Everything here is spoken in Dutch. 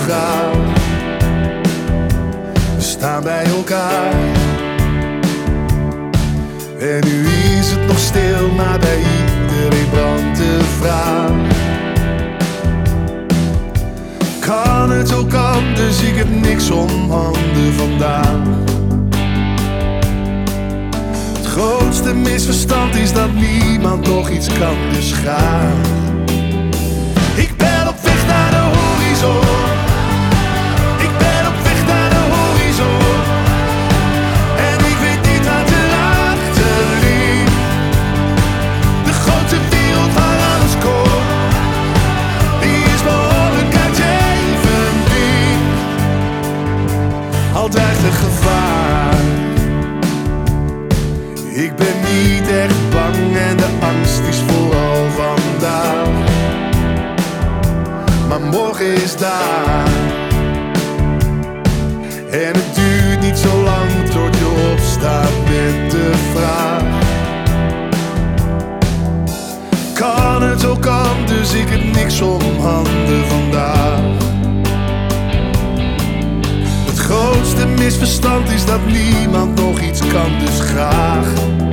graag. We staan bij elkaar. En nu is het nog stil, maar bij iedereen brandt de vraag. Kan het ook anders, ik heb niks om handen vandaag. Het grootste misverstand is dat niemand nog iets kan, dus graag. Ik ben op weg naar de horizon. Ik ben op weg naar de horizon. En ik weet niet wat erachter ligt. De grote wereld waar alles komt, die is behoorlijk uiteenverdiend. Al dreigt het gevaar. Ik ben niet echt bang en de angst is vooral vandaag. Maar morgen is daar. En het duurt niet zo lang tot je opstaat met de vraag. Kan het ook anders, ik heb niks om handen vandaag. Het grootste misverstand is dat niemand nog iets kan, dus graag.